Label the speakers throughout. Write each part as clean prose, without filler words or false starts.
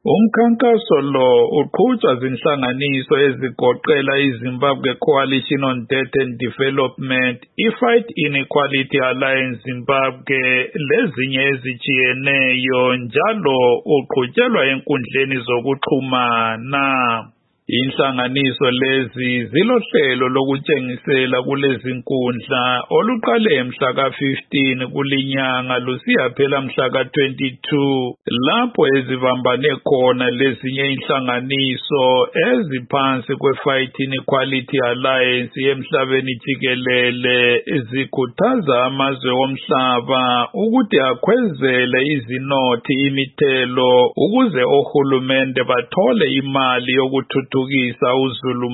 Speaker 1: Umkhankaso lo uqhutshwa zinhlanganiso ezigoqela iZimbabwe Coalition on Debt and Development, iFight Inequality Alliance Zimbabwe lezinye ezitshiyeneyo njalo uqhutshelwa enkundleni zokuxhumana. Inhlanganiso lezi zilohlelo lokutshengisela kulezi nkundla oluqale mhla ka-15 kulinyanga lusiya phela mhla ka-22 lapho ezibambane khona lezinye inhlanganiso eziphansi kwe-Fight Inequality Alliance emhlabeni jikelele zikhuthaza amazwe omhlaba ukuthi akhwezele izinothi imithelo ukuze ohulumende bathole imali yokuthuthukisa uzulu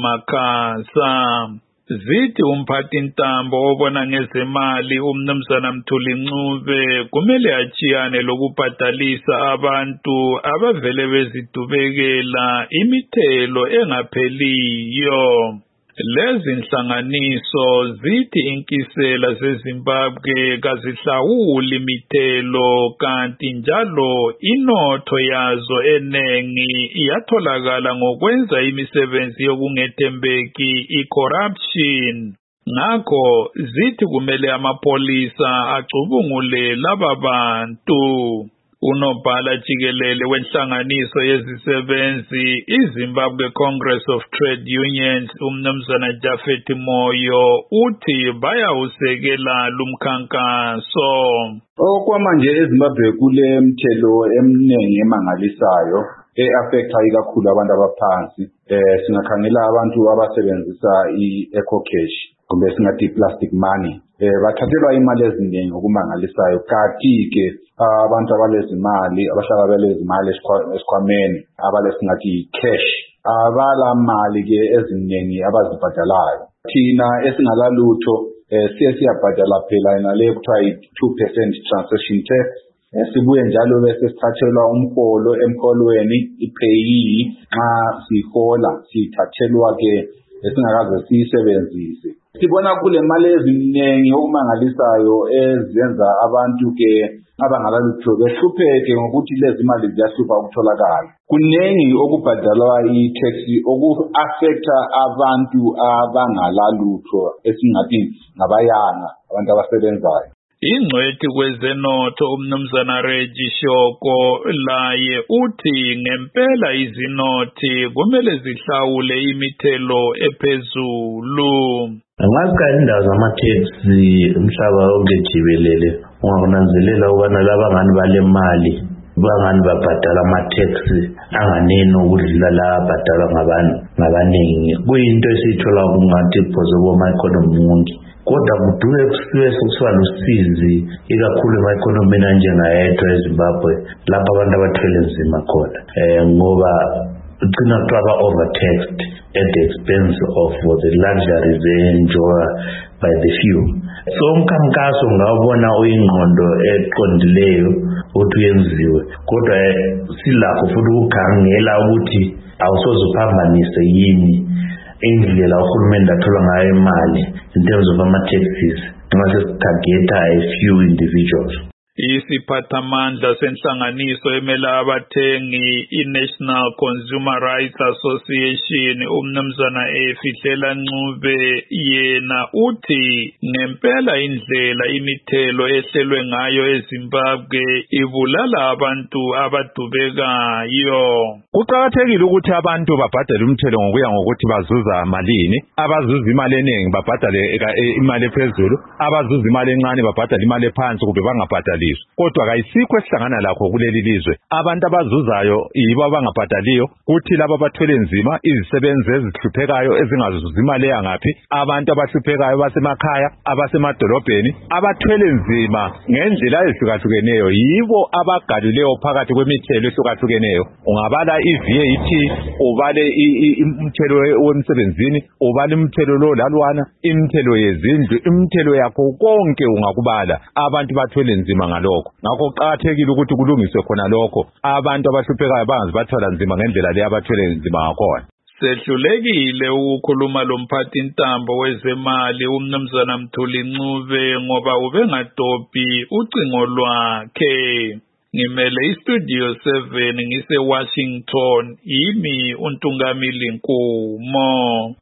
Speaker 1: makhasa. Zithi umphathintambo obona ngezemali umnumzana Mthuli Ncube kumele achiyane lokubhadalisa abantu abavele bezidubekela imithelo engapheliyo. Lezi nhlanganiso zithi inkisela zeZimbabwe kazihlawuli imithelo kanti njalo inotho yazo enengi iyatholakala ngokwenza imisebenzi yokungethembeki i-corruption. Ngakho zithi kumele amapolisa acubungule laba bantu. Unobhala jikelele wenhlanganiso yezisebenzi iZimbabwe Congress of Trade Unions umnumzana Japhet Moyo uthi bayawusekela lumkhankaso.
Speaker 2: Okwamanje eZimbabwe kule mthelo eminingi emangalisayo affecta ikakhulu abantu abaphansi. Singakhangela abantu abasebenzisa i-eco cash kumbe singathi plastic money. Bathathelwa imali eziningi okumangalisayo kanti-ke abantu abalezimali abahlakabelezimali esikhwameni abalesingathi cash abala mali-ke eziningi abazibhadalayo. Thina esingalalutho siye siyabhadala phela nale kuthiwa i-2% transaction tax. Sibuye njalo bese sithathelwa umholo emholweni i-payee nxa sihola sithathelwa-ke esingakaze siyisebenzise. Sibona kule mali eziningi okumangalisayo ezenza abantu-ke abangalalutho behlupheke ngokuthi lezi mali ziyahlupha ukutholakala. Kuningi okubhadalwa i-tax oku-affecta abantu abangalalutho esingathi ngabayanga abantu abasebenzayo.
Speaker 1: Ingcwethi kwezenotho umnumzana Reggie Shoko laye uthi ngempela izinothi kumele zihlawule imithelo ephezulu.
Speaker 3: Ngazi indawo zama-taxi umhlaba wonke jikelele ungakunanzelela ukubana laba ngani bale mali bangani babhadala ama-taxi anganeni ukudlula la abhadalwa ngabaningi. Kuyinto esiyithola kungathi phose ma-economy wonke. Kodwa kuduke kusiwe sokusiba lusizi ikakhulu ema-economini anjengayethu eZimbabwe lapho abantu abathwele nzima khona. Ngoba ugcina kuthiwa ba-overtaxed at the expense of the luxuries enjoy by the few. So umkhankaso ngawubona uyingqondo eqondileyo ukuthi uyenziwe. Kodwa silakho futhi ukukhangela ukuthi awusoze uphambanise yini indlela uhulumende athola ngayo imali in terms of ama-taxes nxa sesitargeta a few individuals.
Speaker 1: Isiphathamandla senhlanganiso emela abathengi i-National Consumer Rights Association umnumzana Efihlela Ncube yena uthi ngempela indlela imithelo ehlelwe ngayo eZimbabwe ibulala abantu abadubekayo.
Speaker 4: Kuqakathekile ukuthi abantu babhadale umthelo ngokuya ngokuthi bazuza malini. Abazuza imali eningi babhadale imali ephezulu, abazuza imali encane babhadale imali ephansi kumbe bangabhadali. Kodwa kayisikho esihlangana lakho kuleli lizwe. Abantu abazuzayo yibo abangabhadaliyo, kuthi laba abathwele nzima izisebenzi ezihluphekayo ezingazuza imali yangaphi, abantu abahluphekayo basemakhaya, abasemadolobheni, abathwele nzima ngendlela ezihlukahlukeneyo yibo abagalileyo phakathi kwemithelo ehlukahlukeneyo. Ungabala i-VAT, ubale umthelo wemsebenzini, ubale umthelo lo lalwana, imithelo yezindlu, imithelo yakho konke ungakubala. Abantu bathwele nzima ngalokho. Ngakho kuqakathekile ukuthi kulungiswe khona lokho. Abantu abahluphekayo bangazi bathwala nzima ngendlela le abathwele nzima ngakhona.
Speaker 1: Sehlulekile ukukhuluma lomphathintambo wezemali umnumzana Mthuli Ncube ngoba ubengadobhi ucingo lwakhe. ngimele istudio 7 ngise Washington, yimi uNtungamili Nkumo.